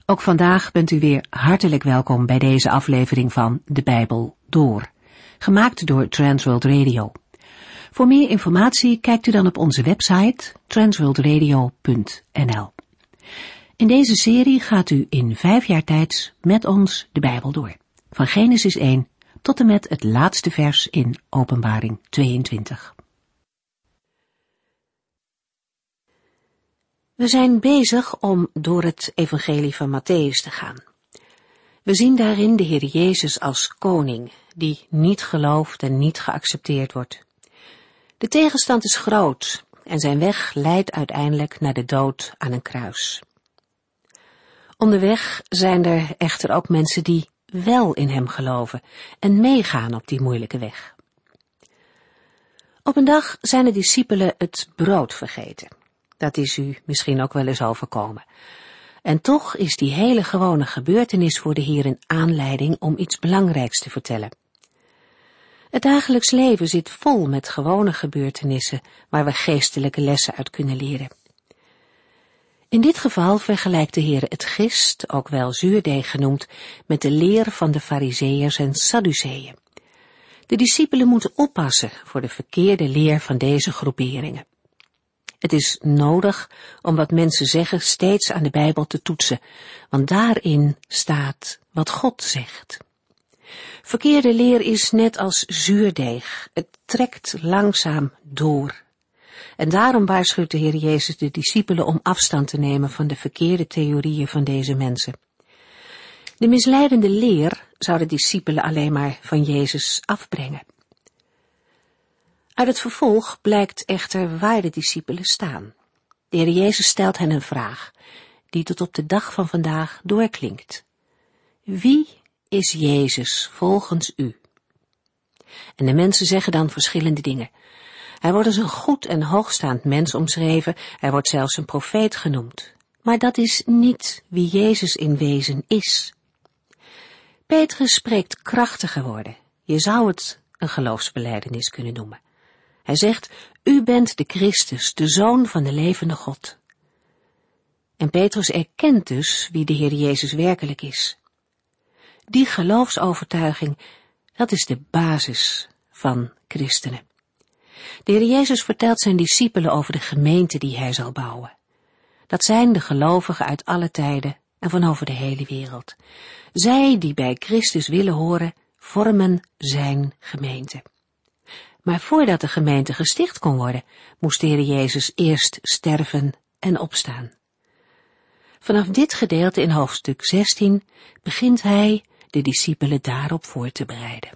Ook vandaag bent u weer hartelijk welkom bij deze aflevering van De Bijbel Door, gemaakt door Transworld Radio. Voor meer informatie kijkt u dan op onze website transworldradio.nl. In deze serie gaat u in 5 jaar tijd met ons de Bijbel door, van Genesis 1 tot en met het laatste vers in Openbaring 22. We zijn bezig om door het evangelie van Mattheüs te gaan. We zien daarin de Heer Jezus als koning, die niet geloofd en niet geaccepteerd wordt. De tegenstand is groot en zijn weg leidt uiteindelijk naar de dood aan een kruis. Onderweg zijn er echter ook mensen die wel in hem geloven en meegaan op die moeilijke weg. Op een dag zijn de discipelen het brood vergeten. Dat is u misschien ook wel eens overkomen. En toch is die hele gewone gebeurtenis voor de Heer een aanleiding om iets belangrijks te vertellen. Het dagelijks leven zit vol met gewone gebeurtenissen waar we geestelijke lessen uit kunnen leren. In dit geval vergelijkt de Heer het gist, ook wel zuurdeeg genoemd, met de leer van de Farizeeërs en Sadduceeën. De discipelen moeten oppassen voor de verkeerde leer van deze groeperingen. Het is nodig om wat mensen zeggen steeds aan de Bijbel te toetsen, want daarin staat wat God zegt. Verkeerde leer is net als zuurdeeg, het trekt langzaam door. En daarom waarschuwt de Heer Jezus de discipelen om afstand te nemen van de verkeerde theorieën van deze mensen. De misleidende leer zou de discipelen alleen maar van Jezus afbrengen. Uit het vervolg blijkt echter waar de discipelen staan. De Heer Jezus stelt hen een vraag, die tot op de dag van vandaag doorklinkt. Wie is Jezus volgens u? En de mensen zeggen dan verschillende dingen. Hij wordt als een goed en hoogstaand mens omschreven, hij wordt zelfs een profeet genoemd. Maar dat is niet wie Jezus in wezen is. Petrus spreekt krachtige woorden. Je zou het een geloofsbelijdenis kunnen noemen. Hij zegt, u bent de Christus, de Zoon van de levende God. En Petrus erkent dus wie de Heer Jezus werkelijk is. Die geloofsovertuiging, dat is de basis van christenen. De Heer Jezus vertelt zijn discipelen over de gemeente die hij zal bouwen. Dat zijn de gelovigen uit alle tijden en van over de hele wereld. Zij die bij Christus willen horen, vormen zijn gemeente. Maar voordat de gemeente gesticht kon worden, moest de Heer Jezus eerst sterven en opstaan. Vanaf dit gedeelte in hoofdstuk 16 begint hij de discipelen daarop voor te bereiden.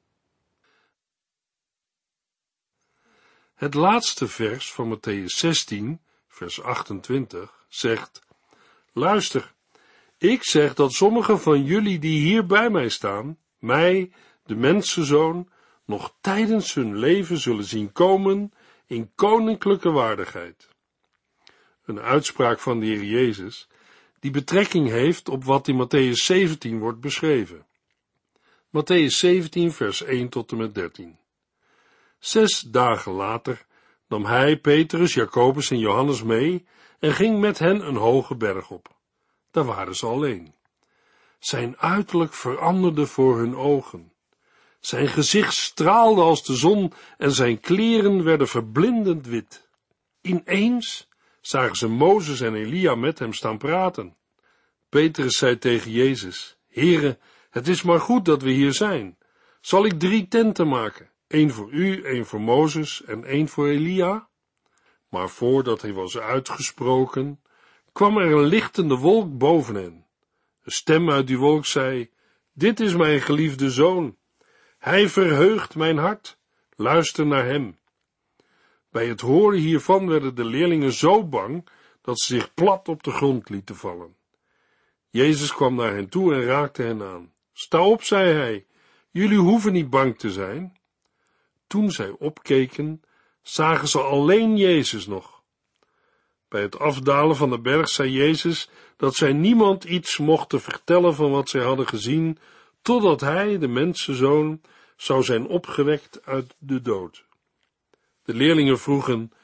Het laatste vers van Mattheüs 16, vers 28, zegt, luister, ik zeg dat sommigen van jullie die hier bij mij staan, mij, de mensenzoon, nog tijdens hun leven zullen zien komen in koninklijke waardigheid. Een uitspraak van de Heer Jezus, die betrekking heeft op wat in Mattheüs 17 wordt beschreven. Mattheüs 17, vers 1 tot en met 13. 6 dagen later nam hij Petrus, Jacobus en Johannes mee en ging met hen een hoge berg op. Daar waren ze alleen. Zijn uiterlijk veranderde voor hun ogen. Zijn gezicht straalde als de zon en zijn kleren werden verblindend wit. Ineens zagen ze Mozes en Elia met hem staan praten. Petrus zei tegen Jezus, Heere, het is maar goed dat we hier zijn. Zal ik 3 tenten maken? 1 voor u, 1 voor Mozes en 1 voor Elia? Maar voordat hij was uitgesproken, kwam er een lichtende wolk boven hen. Een stem uit die wolk zei, dit is mijn geliefde zoon. Hij verheugt mijn hart. Luister naar hem. Bij het horen hiervan werden de leerlingen zo bang, dat ze zich plat op de grond lieten vallen. Jezus kwam naar hen toe en raakte hen aan. Sta op, zei hij, jullie hoeven niet bang te zijn. Toen zij opkeken, zagen ze alleen Jezus nog. Bij het afdalen van de berg zei Jezus dat zij niemand iets mochten vertellen van wat zij hadden gezien, totdat hij, de mensenzoon, zou zijn opgewekt uit de dood. De leerlingen vroegen,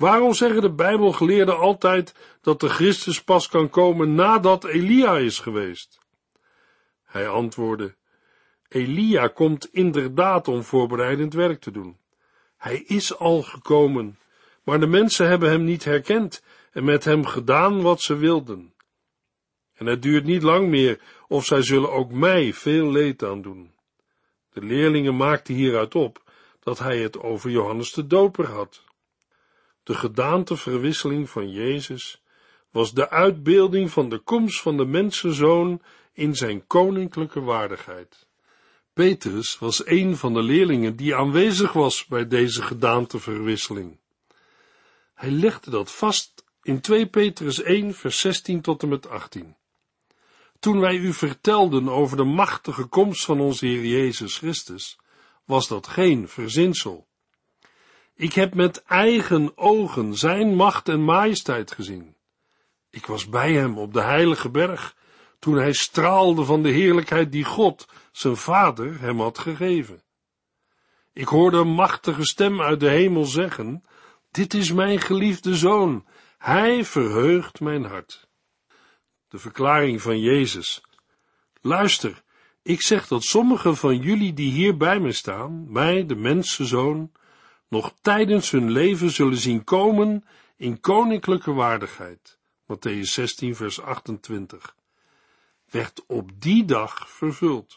Waarom zeggen de Bijbelgeleerden altijd dat de Christus pas kan komen nadat Elia is geweest? Hij antwoordde: Elia komt inderdaad om voorbereidend werk te doen. Hij is al gekomen, maar de mensen hebben hem niet herkend en met hem gedaan wat ze wilden. En het duurt niet lang meer of zij zullen ook mij veel leed aandoen. De leerlingen maakten hieruit op dat hij het over Johannes de Doper had. De gedaanteverwisseling van Jezus was de uitbeelding van de komst van de mensenzoon in zijn koninklijke waardigheid. Petrus was een van de leerlingen die aanwezig was bij deze gedaanteverwisseling. Hij legde dat vast in 2 Petrus 1 vers 16 tot en met 18. Toen wij u vertelden over de machtige komst van onze Heer Jezus Christus, was dat geen verzinsel. Ik heb met eigen ogen zijn macht en majesteit gezien. Ik was bij hem op de heilige berg, toen hij straalde van de heerlijkheid die God, zijn Vader, hem had gegeven. Ik hoorde een machtige stem uit de hemel zeggen: dit is mijn geliefde Zoon, hij verheugt mijn hart. De verklaring van Jezus: luister, ik zeg dat sommigen van jullie die hier bij me staan, mij, de mensenzoon, nog tijdens hun leven zullen zien komen in koninklijke waardigheid. Mattheüs 16 vers 28. Werd op die dag vervuld.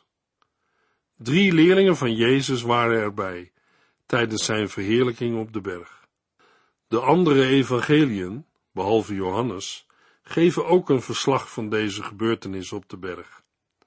3 leerlingen van Jezus waren erbij, tijdens zijn verheerlijking op de berg. De andere evangeliën, behalve Johannes, geven ook een verslag van deze gebeurtenis op de berg.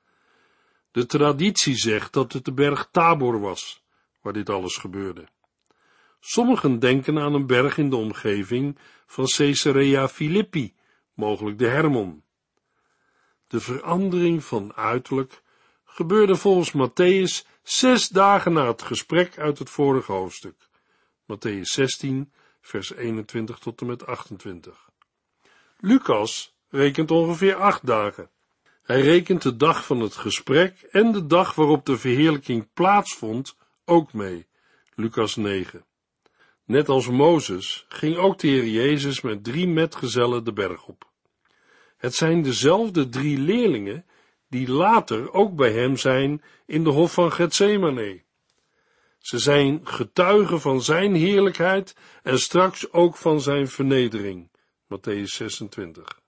De traditie zegt dat het de berg Tabor was, waar dit alles gebeurde. Sommigen denken aan een berg in de omgeving van Caesarea Philippi, mogelijk de Hermon. De verandering van uiterlijk gebeurde volgens Matthäus 6 dagen na het gesprek uit het vorige hoofdstuk. Matthäus 16, vers 21 tot en met 28. Lucas rekent ongeveer 8 dagen. Hij rekent de dag van het gesprek en de dag waarop de verheerlijking plaatsvond ook mee. Lucas 9. Net als Mozes ging ook de Heer Jezus met 3 metgezellen de berg op. Het zijn dezelfde 3 leerlingen die later ook bij hem zijn in de hof van Getsemane. Ze zijn getuigen van zijn heerlijkheid en straks ook van zijn vernedering. Matthäus 26.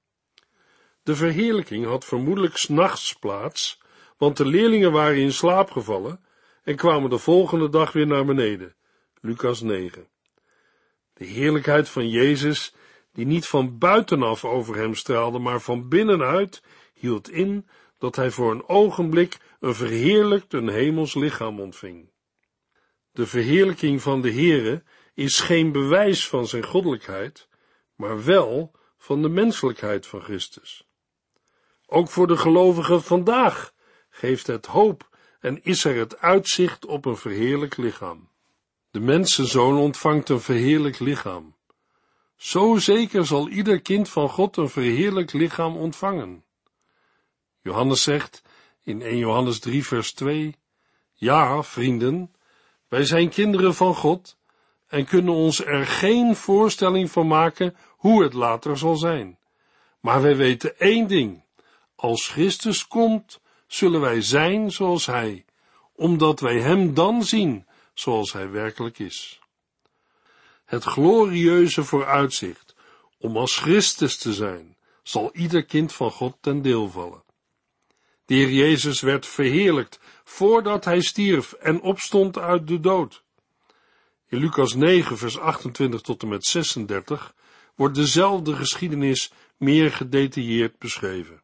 De verheerlijking had vermoedelijk 's nachts plaats, want de leerlingen waren in slaap gevallen en kwamen de volgende dag weer naar beneden. Lucas 9. De heerlijkheid van Jezus, die niet van buitenaf over hem straalde, maar van binnenuit, hield in dat hij voor een ogenblik een verheerlijkt een hemels lichaam ontving. De verheerlijking van de Heere is geen bewijs van zijn goddelijkheid, maar wel van de menselijkheid van Christus. Ook voor de gelovigen vandaag geeft het hoop en is er het uitzicht op een verheerlijkt lichaam. De mensenzoon ontvangt een verheerlijkt lichaam. Zo zeker zal ieder kind van God een verheerlijkt lichaam ontvangen. Johannes zegt in 1 Johannes 3 vers 2, ja, vrienden, wij zijn kinderen van God en kunnen ons er geen voorstelling van maken hoe het later zal zijn. Maar wij weten één ding, als Christus komt, zullen wij zijn zoals hij, omdat wij hem dan zien zoals hij werkelijk is. Het glorieuze vooruitzicht om als Christus te zijn, zal ieder kind van God ten deel vallen. De Heer Jezus werd verheerlijkt voordat hij stierf en opstond uit de dood. In Lucas 9 vers 28 tot en met 36 wordt dezelfde geschiedenis meer gedetailleerd beschreven.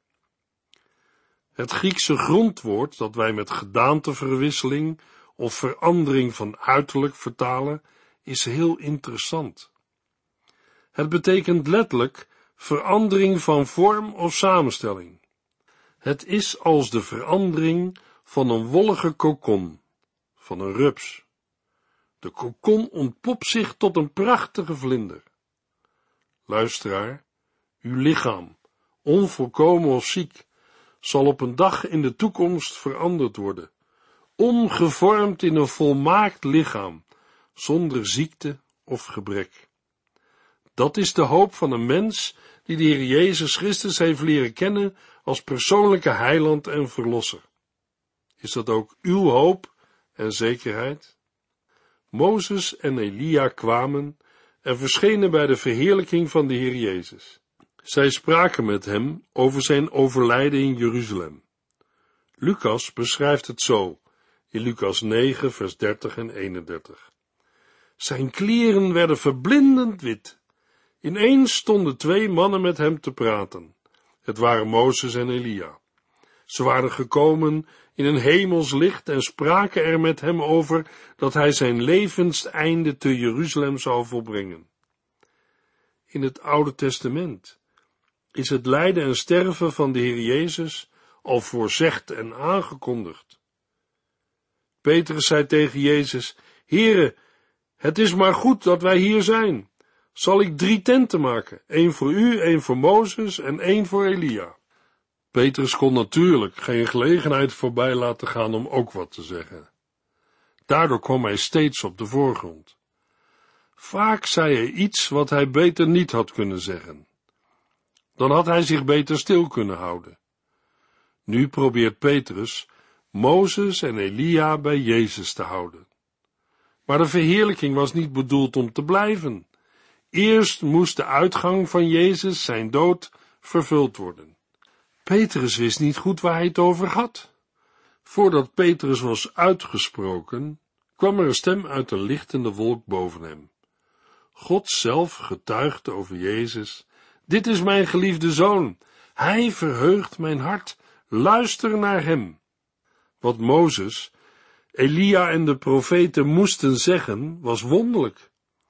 Het Griekse grondwoord dat wij met gedaanteverwisseling of verandering van uiterlijk vertalen, is heel interessant. Het betekent letterlijk verandering van vorm of samenstelling. Het is als de verandering van een wollige kokon, van een rups. De kokon ontpopt zich tot een prachtige vlinder. Luisteraar, uw lichaam, onvolkomen of ziek, zal op een dag in de toekomst veranderd worden, omgevormd in een volmaakt lichaam, zonder ziekte of gebrek. Dat is de hoop van een mens die de Heer Jezus Christus heeft leren kennen als persoonlijke heiland en verlosser. Is dat ook uw hoop en zekerheid? Mozes en Elia kwamen en verschenen bij de verheerlijking van de Heer Jezus. Zij spraken met hem over zijn overlijden in Jeruzalem. Lucas beschrijft het zo, in Lucas 9, vers 30 en 31. Zijn kleren werden verblindend wit. Ineens stonden 2 mannen met hem te praten. Het waren Mozes en Elia. Ze waren gekomen in een hemels licht en spraken er met hem over dat hij zijn levenseinde te Jeruzalem zou volbrengen. In het Oude Testament is het lijden en sterven van de Heer Jezus al voorzegd en aangekondigd. Petrus zei tegen Jezus: Heere, het is maar goed dat wij hier zijn. Zal ik 3 tenten maken, 1 voor u, 1 voor Mozes en 1 voor Elia? Petrus kon natuurlijk geen gelegenheid voorbij laten gaan om ook wat te zeggen. Daardoor kwam hij steeds op de voorgrond. Vaak zei hij iets wat hij beter niet had kunnen zeggen. Dan had hij zich beter stil kunnen houden. Nu probeert Petrus Mozes en Elia bij Jezus te houden. Maar de verheerlijking was niet bedoeld om te blijven. Eerst moest de uitgang van Jezus, zijn dood, vervuld worden. Petrus wist niet goed waar hij het over had. Voordat Petrus was uitgesproken, kwam er een stem uit de lichtende wolk boven hem. God zelf getuigde over Jezus: Dit is mijn geliefde zoon, hij verheugt mijn hart, luister naar hem. Wat Mozes, Elia en de profeten moesten zeggen, was wonderlijk.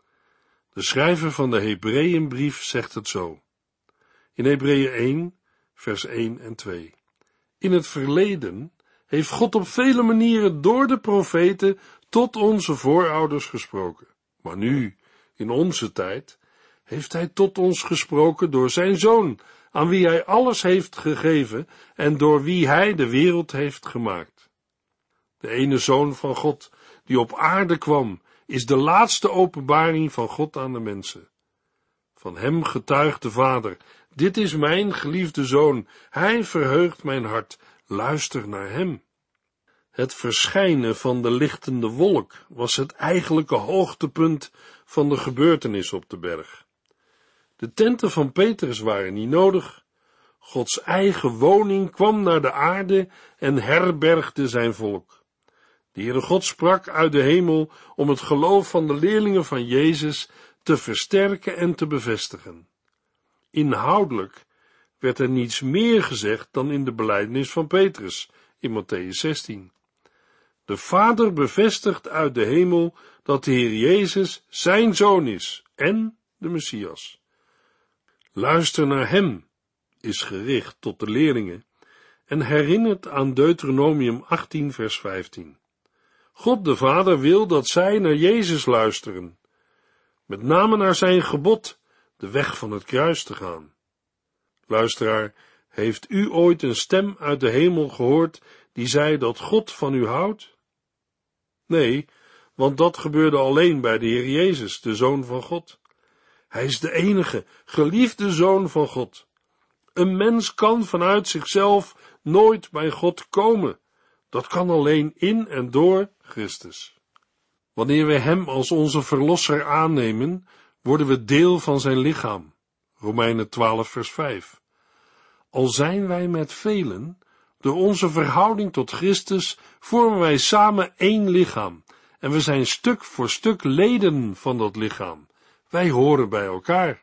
De schrijver van de Hebreeënbrief zegt het zo. In Hebreeën 1, vers 1 en 2. In het verleden heeft God op vele manieren door de profeten tot onze voorouders gesproken. Maar nu, in onze tijd, heeft hij tot ons gesproken door zijn Zoon, aan wie hij alles heeft gegeven en door wie hij de wereld heeft gemaakt. De ene Zoon van God, die op aarde kwam, is de laatste openbaring van God aan de mensen. Van hem getuigt de Vader: Dit is mijn geliefde Zoon, hij verheugt mijn hart, luister naar hem. Het verschijnen van de lichtende wolk was het eigenlijke hoogtepunt van de gebeurtenis op de berg. De tenten van Petrus waren niet nodig. Gods eigen woning kwam naar de aarde en herbergde zijn volk. De Heere God sprak uit de hemel om het geloof van de leerlingen van Jezus te versterken en te bevestigen. Inhoudelijk werd er niets meer gezegd dan in de belijdenis van Petrus in Mattheüs 16. De Vader bevestigt uit de hemel dat de Heer Jezus zijn Zoon is en de Messias. Luister naar hem is gericht tot de leerlingen en herinnert aan Deuteronomium 18 vers 15. God de Vader wil dat zij naar Jezus luisteren, met name naar zijn gebod, de weg van het kruis te gaan. Luisteraar, heeft u ooit een stem uit de hemel gehoord die zei dat God van u houdt? Nee, want dat gebeurde alleen bij de Heer Jezus, de Zoon van God. Hij is de enige, geliefde Zoon van God. Een mens kan vanuit zichzelf nooit bij God komen. Dat kan alleen in en door Christus. Wanneer we hem als onze verlosser aannemen, worden we deel van zijn lichaam. Romeinen 12 vers 5. Al zijn wij met velen, door onze verhouding tot Christus vormen wij samen één lichaam en we zijn stuk voor stuk leden van dat lichaam. Wij horen bij elkaar.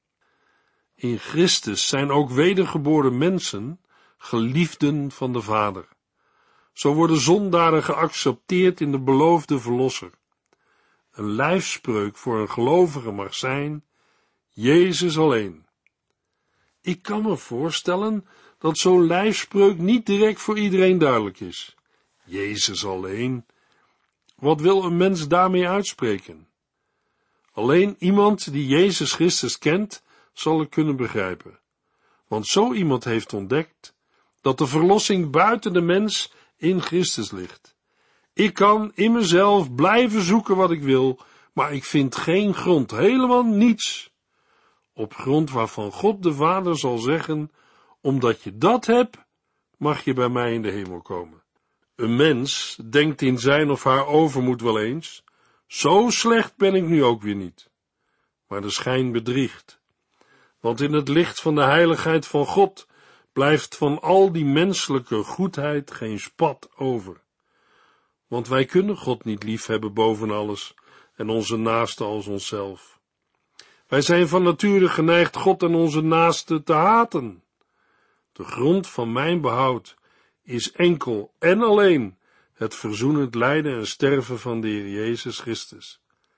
In Christus zijn ook wedergeboren mensen geliefden van de Vader. Zo worden zondaren geaccepteerd in de beloofde verlosser. Een lijfspreuk voor een gelovige mag zijn: Jezus alleen. Ik kan me voorstellen dat zo'n lijfspreuk niet direct voor iedereen duidelijk is. Jezus alleen. Wat wil een mens daarmee uitspreken? Alleen iemand die Jezus Christus kent, zal het kunnen begrijpen. Want zo iemand heeft ontdekt dat de verlossing buiten de mens in Christus ligt. Ik kan in mezelf blijven zoeken wat ik wil, maar ik vind geen grond, helemaal niets. op grond waarvan God de Vader zal zeggen, omdat je dat hebt, mag je bij mij in de hemel komen. Een mens denkt in zijn of haar overmoed wel eens, zo slecht ben ik nu ook weer niet. Maar de schijn bedriegt. Want in het licht van de heiligheid van God blijft van al die menselijke goedheid geen spat over. Want wij kunnen God niet liefhebben boven alles en onze naaste als onszelf. Wij zijn van nature geneigd God en onze naaste te haten. De grond van mijn behoud is enkel en alleen het verzoenend lijden en sterven van de Heer Jezus Christus.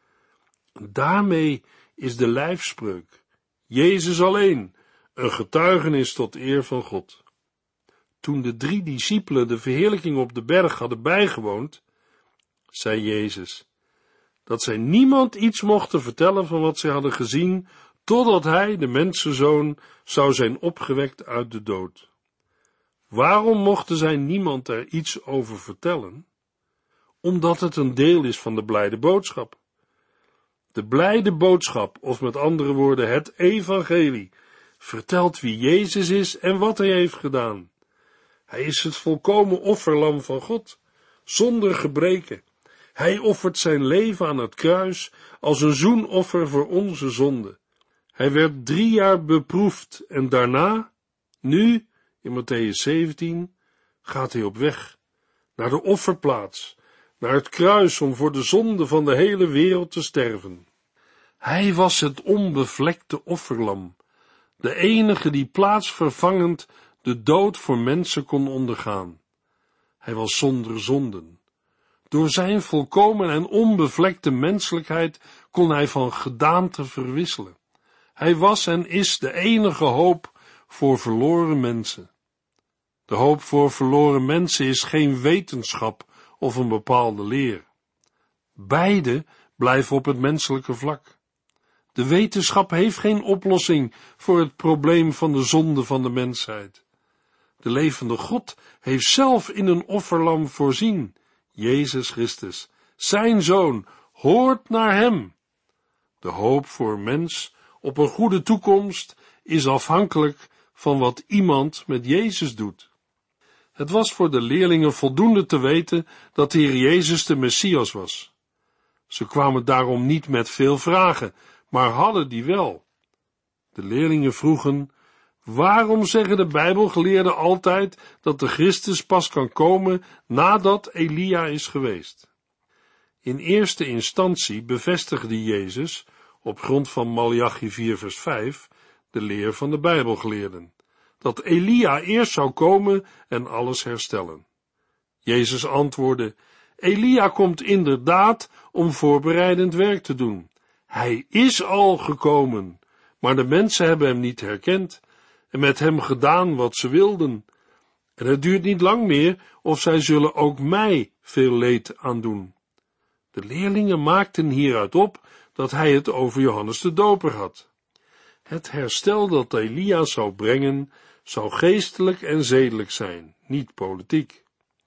Daarmee is de lijfspreuk, Jezus alleen, een getuigenis tot eer van God. Toen de 3 discipelen de verheerlijking op de berg hadden bijgewoond, zei Jezus, dat zij niemand iets mochten vertellen van wat zij hadden gezien, totdat hij, de mensenzoon, zou zijn opgewekt uit de dood. Waarom mochten zij niemand er iets over vertellen? Omdat het een deel is van de blijde boodschap. De blijde boodschap, of met andere woorden het evangelie, vertelt wie Jezus is en wat hij heeft gedaan. Hij is het volkomen offerlam van God, zonder gebreken. Hij offert zijn leven aan het kruis als een zoenoffer voor onze zonde. Hij werd 3 jaar beproefd en daarna, nu, in Mattheüs 17, gaat hij op weg naar de offerplaats, naar het kruis om voor de zonde van de hele wereld te sterven. Hij was het onbevlekte offerlam, de enige die plaatsvervangend de dood voor mensen kon ondergaan. Hij was zonder zonden. Door zijn volkomen en onbevlekte menselijkheid kon hij van gedaante verwisselen. Hij was en is de enige hoop voor verloren mensen. De hoop voor verloren mensen is geen wetenschap of een bepaalde leer. Beide blijven op het menselijke vlak. De wetenschap heeft geen oplossing voor het probleem van de zonde van de mensheid. De levende God heeft zelf in een offerlam voorzien, Jezus Christus, zijn Zoon, hoort naar hem. De hoop voor mens op een goede toekomst is afhankelijk van wat iemand met Jezus doet. Het was voor de leerlingen voldoende te weten dat de Heer Jezus de Messias was. Ze kwamen daarom niet met veel vragen, maar hadden die wel. De leerlingen vroegen, waarom zeggen de Bijbelgeleerden altijd dat de Christus pas kan komen nadat Elia is geweest? In eerste instantie bevestigde Jezus, op grond van Maleachi 4 vers 5, de leer van de Bijbelgeleerden, dat Elia eerst zou komen en alles herstellen. Jezus antwoordde, Elia komt inderdaad om voorbereidend werk te doen. Hij is al gekomen, maar de mensen hebben hem niet herkend en met hem gedaan wat ze wilden. En het duurt niet lang meer of zij zullen ook mij veel leed aandoen. De leerlingen maakten hieruit op dat hij het over Johannes de Doper had. Het herstel dat Elia zou brengen, zou geestelijk en zedelijk zijn, niet politiek.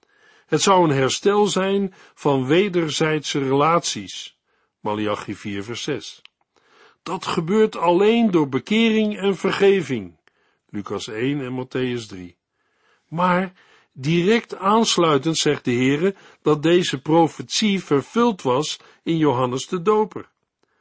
Het zou een herstel zijn van wederzijdse relaties, Maleachi 4 vers 6. Dat gebeurt alleen door bekering en vergeving, Lucas 1 en Mattheüs 3. Maar direct aansluitend zegt de Heere dat deze profetie vervuld was in Johannes de Doper.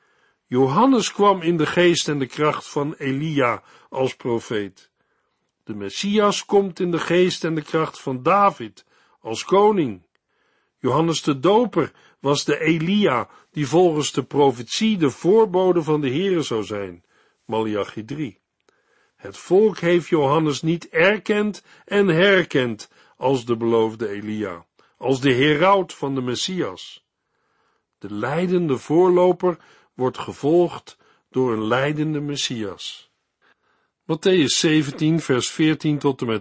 Johannes kwam in de geest en de kracht van Elia als profeet. De Messias komt in de geest en de kracht van David als koning. Johannes de Doper was de Elia die volgens de profetie de voorbode van de Heere zou zijn, Maleachi 3. Het volk heeft Johannes niet erkend en herkend als de beloofde Elia, als de heraut van de Messias. De lijdende voorloper wordt gevolgd door een lijdende Messias. Mattheüs 17 vers 14 tot en met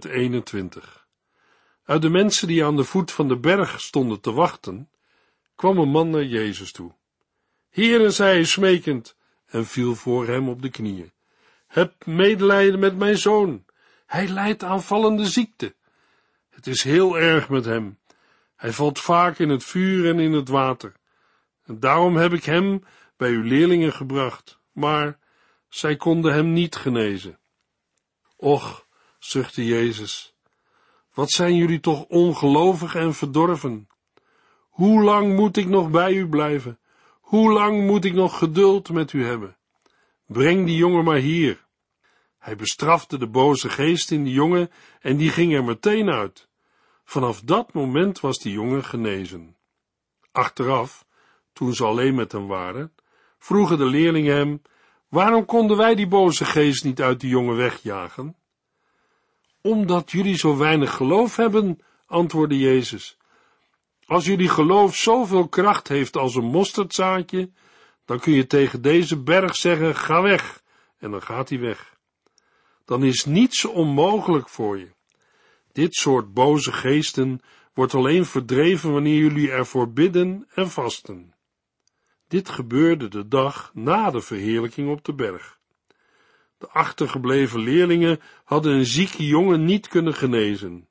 21. Uit de mensen die aan de voet van de berg stonden te wachten, kwam een man naar Jezus toe. Heere, zei hij smekend, en viel voor hem op de knieën. Heb medelijden met mijn zoon. Hij lijdt aan vallende ziekte. Het is heel erg met hem. Hij valt vaak in het vuur en in het water. En daarom heb ik hem bij uw leerlingen gebracht. Maar zij konden hem niet genezen. Och, zuchtte Jezus, wat zijn jullie toch ongelovig en verdorven? Hoe lang moet ik nog bij u blijven? Hoe lang moet ik nog geduld met u hebben? Breng die jongen maar hier. Hij bestrafte de boze geest in die jongen en die ging er meteen uit. Vanaf dat moment was die jongen genezen. Achteraf, toen ze alleen met hem waren, vroegen de leerlingen hem: waarom konden wij die boze geest niet uit die jongen wegjagen? Omdat jullie zo weinig geloof hebben, antwoordde Jezus. Als jullie geloof zoveel kracht heeft als een mosterdzaadje, dan kun je tegen deze berg zeggen: ga weg, en dan gaat hij weg. Dan is niets onmogelijk voor je. Dit soort boze geesten wordt alleen verdreven wanneer jullie ervoor bidden en vasten. Dit gebeurde de dag na de verheerlijking op de berg. De achtergebleven leerlingen hadden een zieke jongen niet kunnen genezen.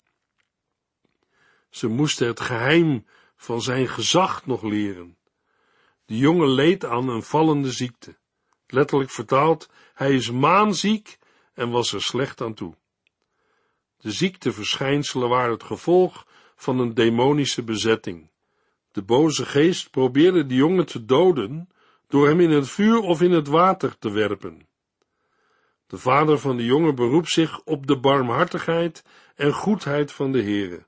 Ze moesten het geheim van zijn gezag nog leren. De jongen leed aan een vallende ziekte. Letterlijk vertaald, hij is maanziek en was er slecht aan toe. De ziekteverschijnselen waren het gevolg van een demonische bezetting. De boze geest probeerde de jongen te doden door hem in het vuur of in het water te werpen. De vader van de jongen beroept zich op de barmhartigheid en goedheid van de Heere.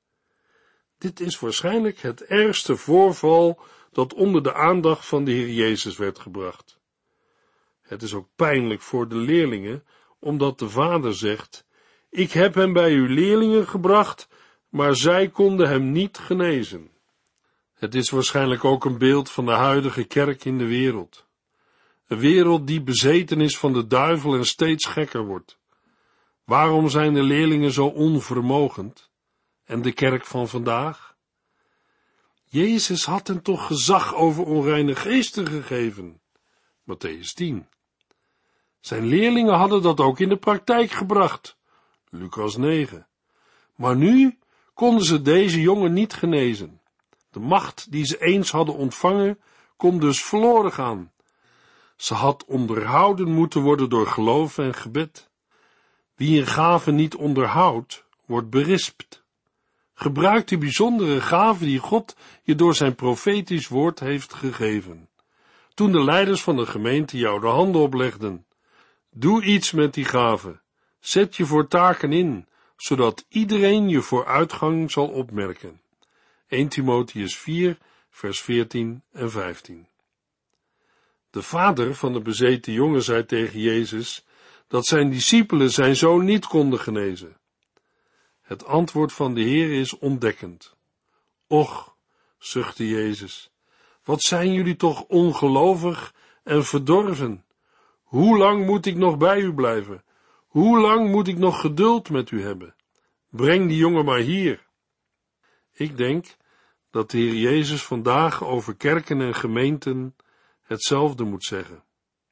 Dit is waarschijnlijk het ergste voorval dat onder de aandacht van de Heer Jezus werd gebracht. Het is ook pijnlijk voor de leerlingen, omdat de vader zegt: ik heb hem bij uw leerlingen gebracht, maar zij konden hem niet genezen. Het is waarschijnlijk ook een beeld van de huidige kerk in de wereld. Een wereld die bezeten is van de duivel en steeds gekker wordt. Waarom zijn de leerlingen zo onvermogend? En de kerk van vandaag? Jezus had hen toch gezag over onreine geesten gegeven. Mattheüs 10. Zijn leerlingen hadden dat ook in de praktijk gebracht. Lucas 9. Maar nu konden ze deze jongen niet genezen. De macht die ze eens hadden ontvangen, kon dus verloren gaan. Ze had onderhouden moeten worden door geloof en gebed. Wie een gave niet onderhoudt, wordt berispt. Gebruik de bijzondere gave die God je door zijn profetisch woord heeft gegeven. Toen de leiders van de gemeente jou de handen oplegden, doe iets met die gave. Zet je voor taken in, zodat iedereen je vooruitgang zal opmerken. 1 Timotheüs 4, vers 14 en 15. De vader van de bezeten jongen zei tegen Jezus dat zijn discipelen zijn zoon niet konden genezen. Het antwoord van de Heer is ontdekkend. Och, zuchtte Jezus, wat zijn jullie toch ongelovig en verdorven? Hoe lang moet ik nog bij u blijven? Hoe lang moet ik nog geduld met u hebben? Breng die jongen maar hier. Ik denk dat de Heer Jezus vandaag over kerken en gemeenten hetzelfde moet zeggen.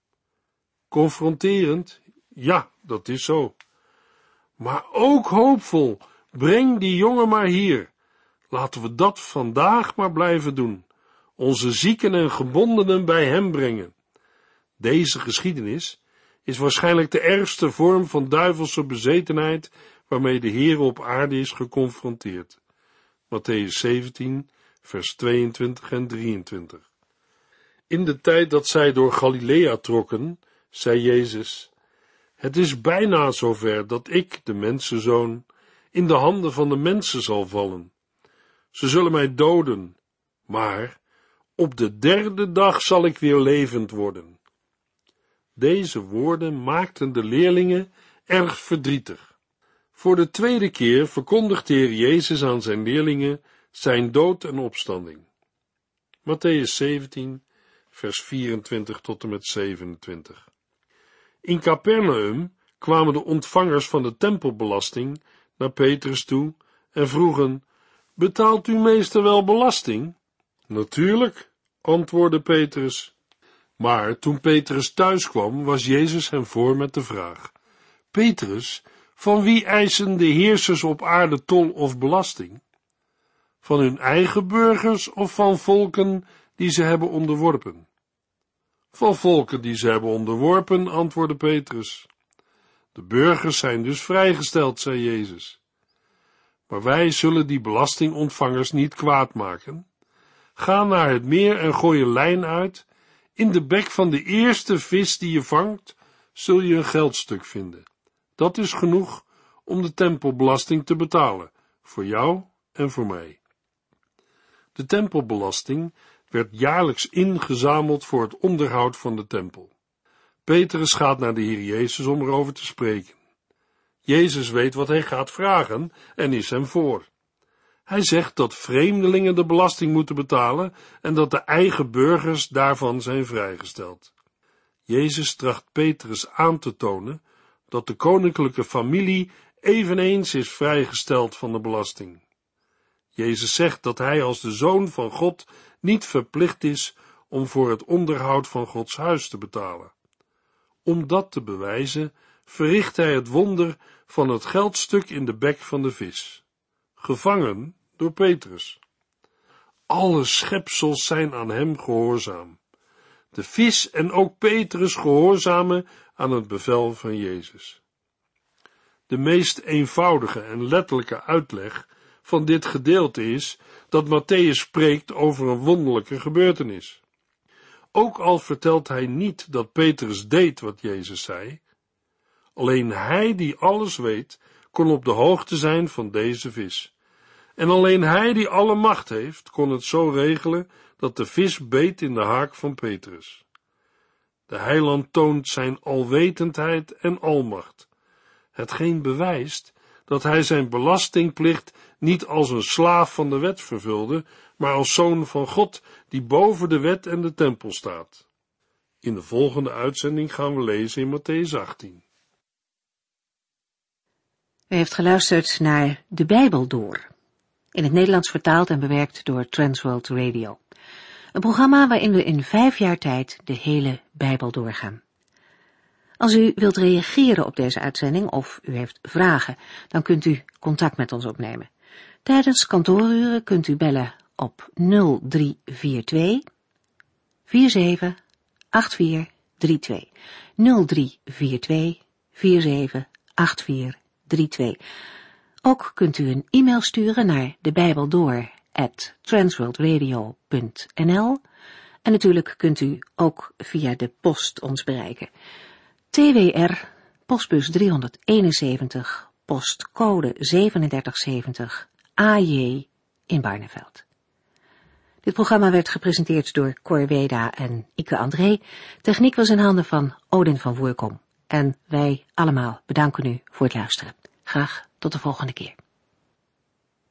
Confronterend? Ja, dat is zo. Maar ook hoopvol. Breng die jongen maar hier. Laten we dat vandaag maar blijven doen. Onze zieken en gebondenen bij hem brengen. Deze geschiedenis is waarschijnlijk de ergste vorm van duivelse bezetenheid waarmee de Heer op aarde is geconfronteerd. Mattheüs 17, vers 22 en 23. In de tijd dat zij door Galilea trokken, zei Jezus: het is bijna zover dat ik, de mensenzoon, in de handen van de mensen zal vallen. Ze zullen mij doden, maar op de derde dag zal ik weer levend worden. Deze woorden maakten de leerlingen erg verdrietig. Voor de tweede keer verkondigt de Heer Jezus aan zijn leerlingen zijn dood en opstanding. Mattheüs 17, vers 24 tot en met 27. In Capernaum kwamen de ontvangers van de tempelbelasting naar Petrus toe en vroegen: betaalt uw meester wel belasting? Natuurlijk, antwoordde Petrus. Maar toen Petrus thuis kwam, was Jezus hem voor met de vraag: Petrus, van wie eisen de heersers op aarde tol of belasting? Van hun eigen burgers of van volken die ze hebben onderworpen? Van volken die ze hebben onderworpen, antwoordde Petrus. De burgers zijn dus vrijgesteld, zei Jezus. Maar wij zullen die belastingontvangers niet kwaad maken. Ga naar het meer en gooi een lijn uit. In de bek van de eerste vis die je vangt, zul je een geldstuk vinden. Dat is genoeg om de tempelbelasting te betalen, voor jou en voor mij. De tempelbelasting werd jaarlijks ingezameld voor het onderhoud van de tempel. Petrus gaat naar de Heer Jezus om erover te spreken. Jezus weet wat hij gaat vragen en is hem voor. Hij zegt dat vreemdelingen de belasting moeten betalen en dat de eigen burgers daarvan zijn vrijgesteld. Jezus tracht Petrus aan te tonen dat de koninklijke familie eveneens is vrijgesteld van de belasting. Jezus zegt dat hij als de Zoon van God niet verplicht is om voor het onderhoud van Gods huis te betalen. Om dat te bewijzen, verricht hij het wonder van het geldstuk in de bek van de vis, gevangen door Petrus. Alle schepsels zijn aan hem gehoorzaam. De vis en ook Petrus gehoorzamen aan het bevel van Jezus. De meest eenvoudige en letterlijke uitleg van dit gedeelte is dat Mattheüs spreekt over een wonderlijke gebeurtenis. Ook al vertelt hij niet dat Petrus deed wat Jezus zei, alleen hij die alles weet, kon op de hoogte zijn van deze vis. En alleen hij die alle macht heeft, kon het zo regelen dat de vis beet in de haak van Petrus. De heiland toont zijn alwetendheid en almacht, hetgeen bewijst dat hij zijn belastingplicht niet als een slaaf van de wet vervulde, maar als zoon van God, die boven de wet en de tempel staat. In de volgende uitzending gaan we lezen in Mattheüs 18. U heeft geluisterd naar De Bijbel Door, in het Nederlands vertaald en bewerkt door Transworld Radio. Een programma waarin we in 5 jaar tijd de hele Bijbel doorgaan. Als u wilt reageren op deze uitzending of u heeft vragen, dan kunt u contact met ons opnemen. Tijdens kantooruren kunt u bellen op 0342 478432. 0342 478432. Ook kunt u een e-mail sturen naar debijbeldoor@transworldradio.nl en natuurlijk kunt u ook via de post ons bereiken. TWR, postbus 371, postcode 3770, AJ in Barneveld. Dit programma werd gepresenteerd door Cor Weda en Ike André. Techniek was in handen van Odin van Voorkom. En wij allemaal bedanken u voor het luisteren. Graag tot de volgende keer.